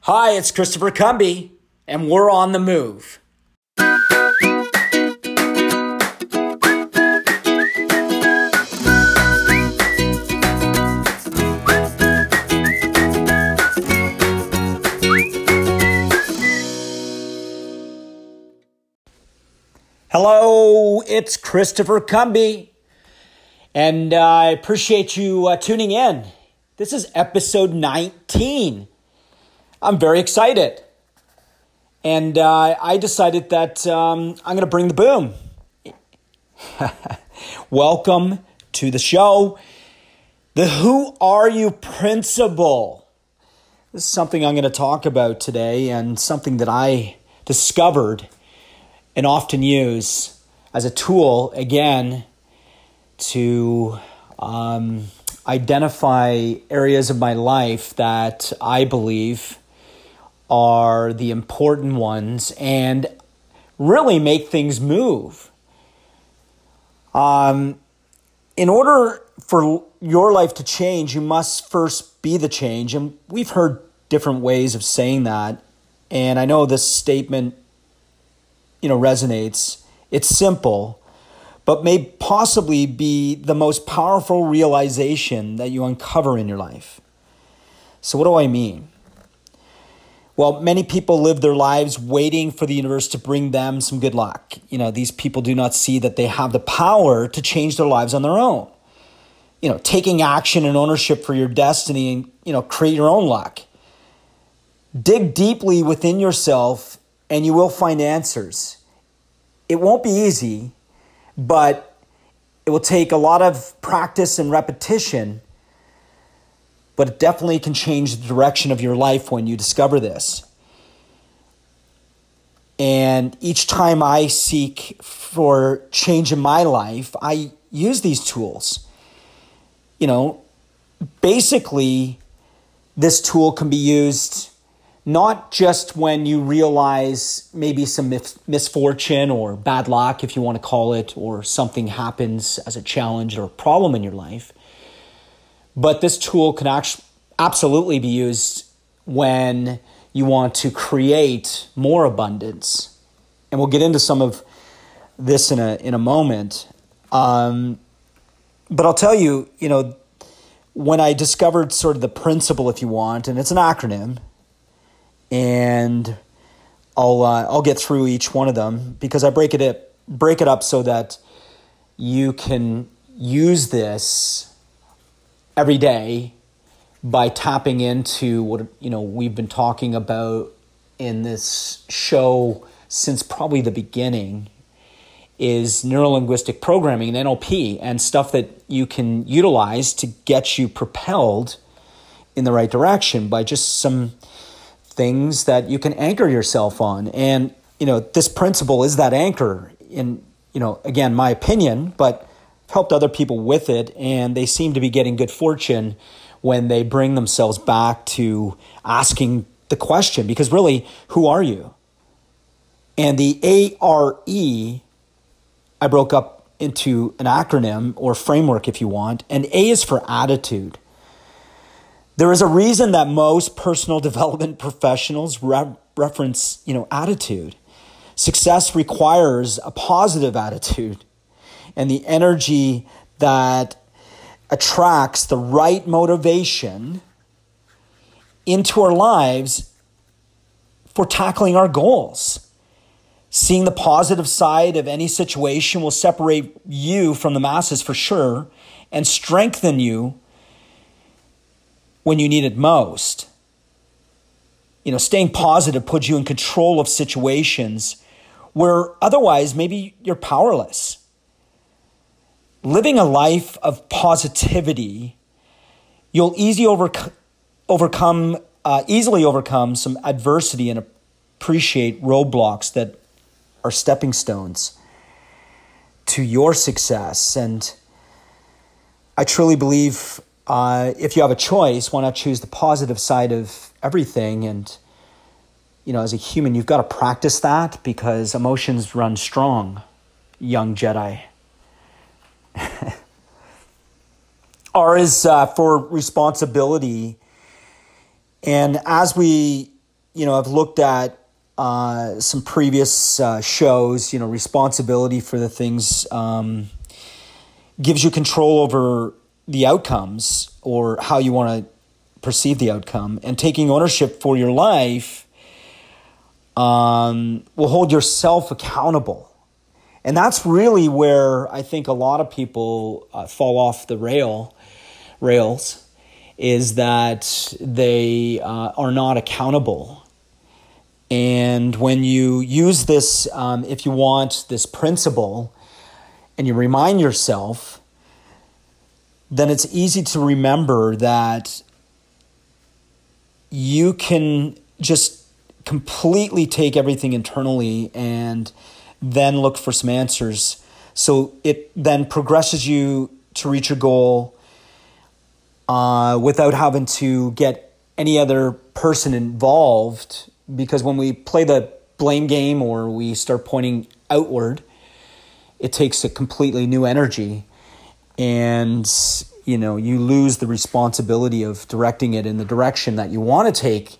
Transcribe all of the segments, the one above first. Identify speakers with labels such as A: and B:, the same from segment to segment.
A: Hi, it's Christopher Cumby, and we're on the move. Hello, it's Christopher Cumby, and I appreciate you tuning in. This is episode 19. I'm very excited, and I decided that I'm going to bring the boom. Welcome to the show, the Who Are You Principle. This is something I'm going to talk about today, and something that I discovered and often use as a tool, again, to identify areas of my life that I believe are the important ones and really make things move. In order for your life to change, you must first be the change. And we've heard different ways of saying that. And I know this statement, resonates. It's simple, but may possibly be the most powerful realization that you uncover in your life. So what do I mean? Well, many people live their lives waiting for the universe to bring them some good luck. These people do not see that they have the power to change their lives on their own. Taking action and ownership for your destiny and, create your own luck. Dig deeply within yourself and you will find answers. It won't be easy, but it will take a lot of practice and repetition. But it definitely can change the direction of your life when you discover this. And each time I seek for change in my life, I use these tools. Basically, this tool can be used not just when you realize maybe some misfortune or bad luck, if you want to call it, or something happens as a challenge or a problem in your life. But this tool can absolutely be used when you want to create more abundance. And we'll get into some of this in a moment. But I'll tell you, when I discovered sort of the principle, if you want, and it's an acronym, and I'll get through each one of them because I break it up so that you can use this every day by tapping into what we've been talking about in this show since probably the beginning is neuro-linguistic programming and NLP and stuff that you can utilize to get you propelled in the right direction by just some things that you can anchor yourself on. And this principle is that anchor in again, my opinion, but helped other people with it, and they seem to be getting good fortune when they bring themselves back to asking the question, because really, who are you? And the ARE, I broke up into an acronym or framework, if you want, and A is for attitude. There is a reason that most personal development professionals reference, attitude. Success requires a positive attitude. And the energy that attracts the right motivation into our lives for tackling our goals. Seeing the positive side of any situation will separate you from the masses for sure and strengthen you when you need it most. Staying positive puts you in control of situations where otherwise maybe you're powerless. Living a life of positivity, you'll easily overcome some adversity and appreciate roadblocks that are stepping stones to your success. And I truly believe if you have a choice, why not choose the positive side of everything? And, as a human, you've got to practice that because emotions run strong, young Jedi. R is for responsibility. And as we I've looked at some previous shows. Responsibility for the things gives you control over the outcomes or how you want to perceive the outcome, and taking ownership for your life will hold yourself accountable. And that's really where I think a lot of people fall off the rails, is that they are not accountable. And when you use this, if you want, this principle, and you remind yourself, then it's easy to remember that you can just completely take everything internally and then look for some answers. So it then progresses you to reach your goal without having to get any other person involved. Because when we play the blame game or we start pointing outward, it takes a completely new energy, and you lose the responsibility of directing it in the direction that you want to take.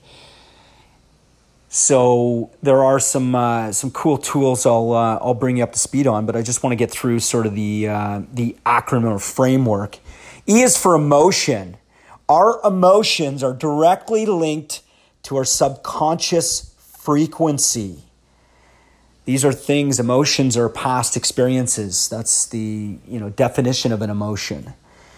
A: So there are some cool tools I'll bring you up to speed on, but I just want to get through sort of the acronym or framework. E is for emotion. Our emotions are directly linked to our subconscious frequency. These are things, emotions are past experiences. That's the definition of an emotion.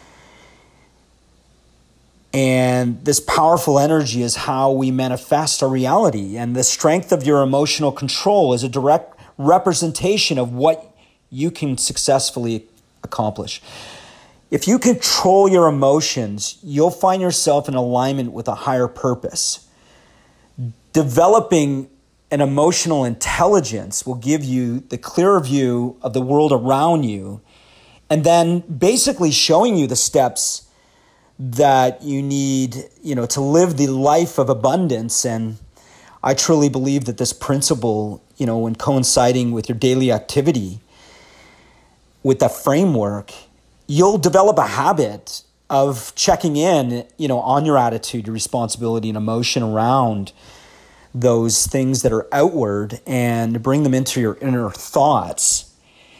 A: And this powerful energy is how we manifest our reality. And the strength of your emotional control is a direct representation of what you can successfully accomplish. If you control your emotions, you'll find yourself in alignment with a higher purpose. Developing an emotional intelligence will give you the clearer view of the world around you, and then basically showing you the steps that you need, to live the life of abundance. And I truly believe that this principle, when coinciding with your daily activity, with that framework, you'll develop a habit of checking in, on your attitude, your responsibility, and emotion around those things that are outward, and bring them into your inner thoughts.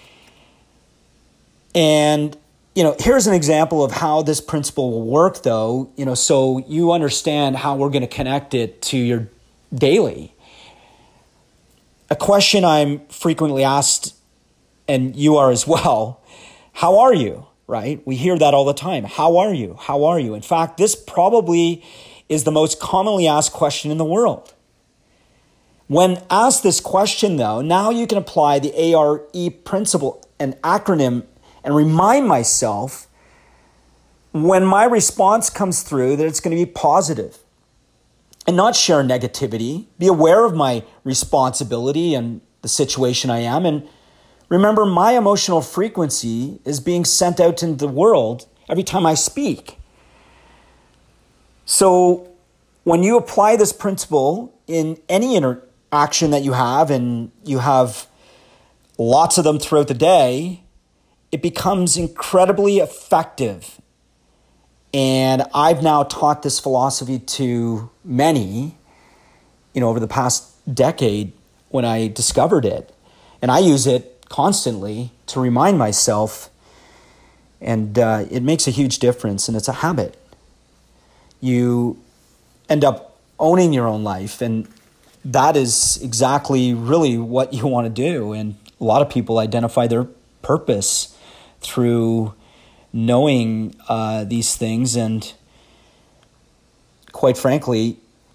A: And here's an example of how this principle will work, though, so you understand how we're going to connect it to your daily. A question I'm frequently asked, and you are as well, how are you, right? We hear that all the time. How are you? How are you? In fact, this probably is the most commonly asked question in the world. When asked this question, though, now you can apply the ARE principle, an acronym, and remind myself when my response comes through that it's going to be positive, and not share negativity. Be aware of my responsibility and the situation I am. And remember, my emotional frequency is being sent out into the world every time I speak. So when you apply this principle in any interaction that you have, and you have lots of them throughout the day, it becomes incredibly effective. And I've now taught this philosophy to many, over the past decade when I discovered it. And I use it constantly to remind myself, and it makes a huge difference, and it's a habit. You end up owning your own life, and that is exactly really what you want to do. And a lot of people identify their purpose through knowing these things. And quite frankly,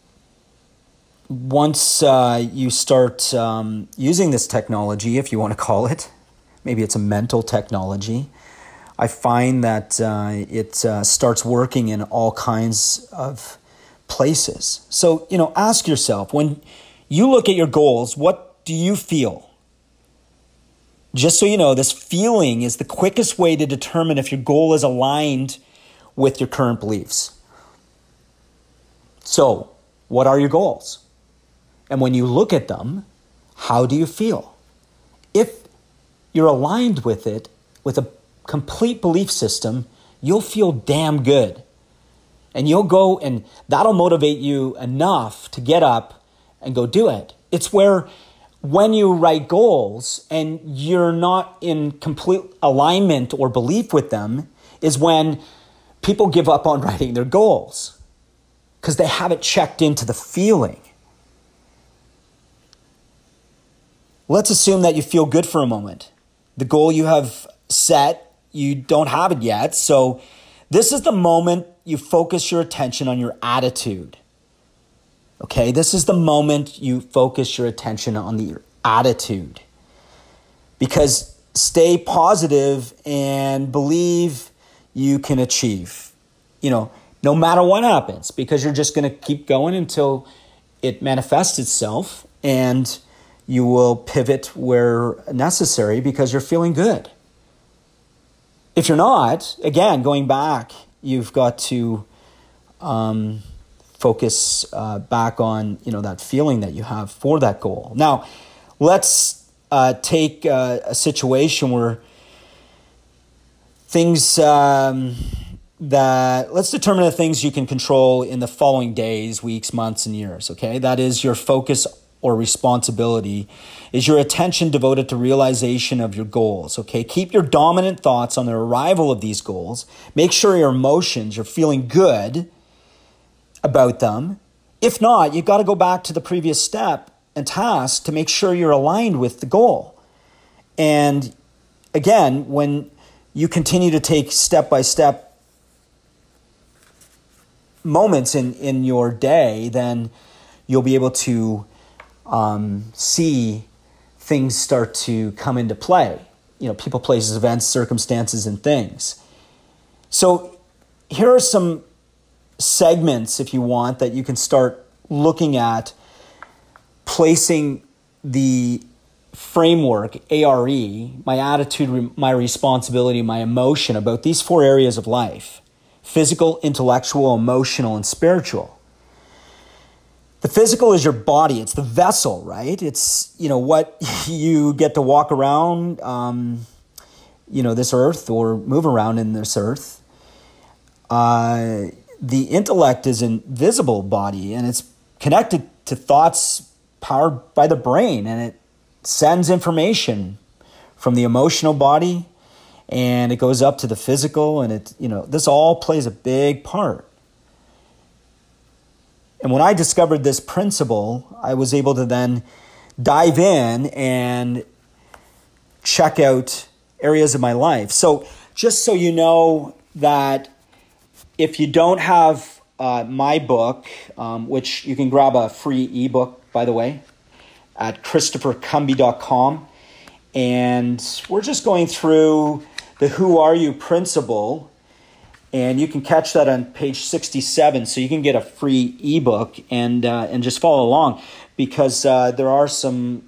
A: once you start using this technology, if you want to call it, maybe it's a mental technology, I find that it starts working in all kinds of places. So, ask yourself, when you look at your goals, what do you feel? Just so you know, this feeling is the quickest way to determine if your goal is aligned with your current beliefs. So, what are your goals? And when you look at them, how do you feel? If you're aligned with it, with a complete belief system, you'll feel damn good. And you'll go, and that'll motivate you enough to get up and go do it. It's where when you write goals and you're not in complete alignment or belief with them is when people give up on writing their goals because they haven't checked into the feeling. Let's assume that you feel good for a moment. The goal you have set, you don't have it yet. So this is the moment you focus your attention on your attitude. Okay, this is the moment you focus your attention on your attitude. Because stay positive and believe you can achieve. No matter what happens, because you're just going to keep going until it manifests itself, and you will pivot where necessary because you're feeling good. If you're not, again, going back, you've got to focus back on that feeling that you have for that goal. Now, let's take a situation where things let's determine the things you can control in the following days, weeks, months, and years. Okay, that is your focus or responsibility is your attention devoted to realization of your goals. Okay, keep your dominant thoughts on the arrival of these goals. Make sure your emotions, you're feeling good about them. If not, you've got to go back to the previous step and task to make sure you're aligned with the goal. And again, when you continue to take step-by-step moments in your day, then you'll be able to see things start to come into play. People, places, events, circumstances, and things. So here are some segments, if you want, that you can start looking at placing the framework, ARE, my attitude, my responsibility, my emotion about these 4 areas of life: physical, intellectual, emotional, and spiritual. The physical is your body. It's the vessel, right? It's, what you get to walk around, this earth or move around in this earth. The intellect is an invisible body, and it's connected to thoughts powered by the brain, and it sends information from the emotional body, and it goes up to the physical, and this all plays a big part. And when I discovered this principle, I was able to then dive in and check out areas of my life. So just so you know that if you don't have my book, which you can grab a free ebook, by the way, at christophercumby.com. And we're just going through the Who Are You principle. And you can catch that on page 67, so you can get a free ebook and just follow along, because there are some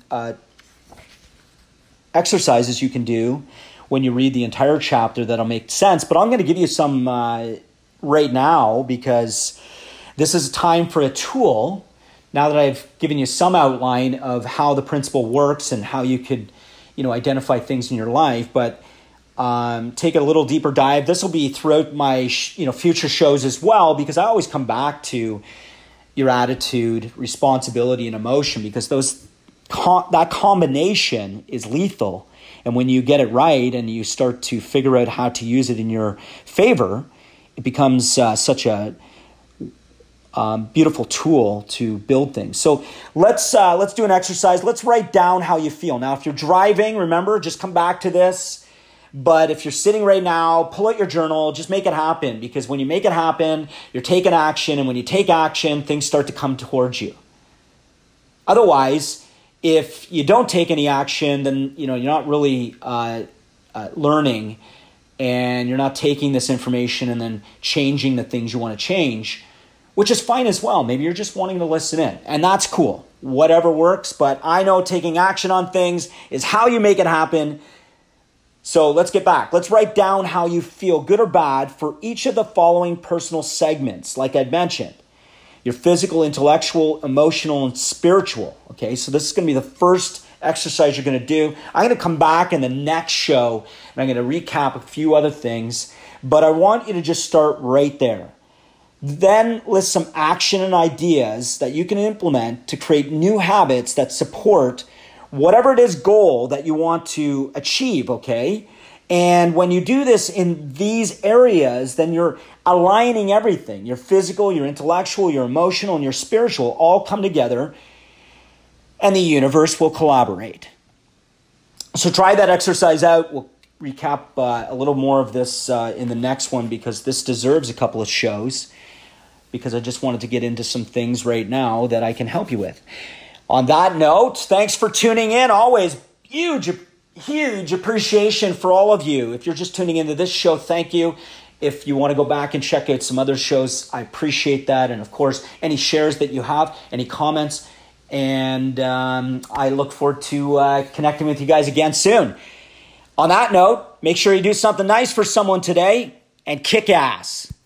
A: exercises you can do when you read the entire chapter that'll make sense. But I'm going to give you some right now, because this is time for a tool. Now that I've given you some outline of how the principle works and how you could, identify things in your life, but take a little deeper dive. This will be throughout my future shows as well, because I always come back to your attitude, responsibility, and emotion, because that combination is lethal. And when you get it right and you start to figure out how to use it in your favor, it becomes such a beautiful tool to build things. So let's do an exercise. Let's write down how you feel. Now, if you're driving, remember, just come back to this. But if you're sitting right now, pull out your journal, just make it happen. Because when you make it happen, you're taking action. And when you take action, things start to come towards you. Otherwise, if you don't take any action, then you're not really learning, and you're not taking this information and then changing the things you want to change, which is fine as well. Maybe you're just wanting to listen in, and that's cool. Whatever works. But I know taking action on things is how you make it happen. So let's get back. Let's write down how you feel, good or bad, for each of the following personal segments, like I'd mentioned. Your physical, intellectual, emotional, and spiritual. Okay, so this is going to be the first exercise you're going to do. I'm going to come back in the next show, and I'm going to recap a few other things. But I want you to just start right there. Then list some action and ideas that you can implement to create new habits that support whatever it is goal that you want to achieve, okay? And when you do this in these areas, then you're aligning everything. Your physical, your intellectual, your emotional, and your spiritual all come together, and the universe will collaborate. So try that exercise out. We'll recap a little more of this in the next one, because this deserves a couple of shows, because I just wanted to get into some things right now that I can help you with. On that note, thanks for tuning in. Always huge appreciation for all of you. If you're just tuning into this show, thank you. If you want to go back and check out some other shows, I appreciate that. And of course, any shares that you have, any comments, and I look forward to connecting with you guys again soon. On that note, make sure you do something nice for someone today and kick ass.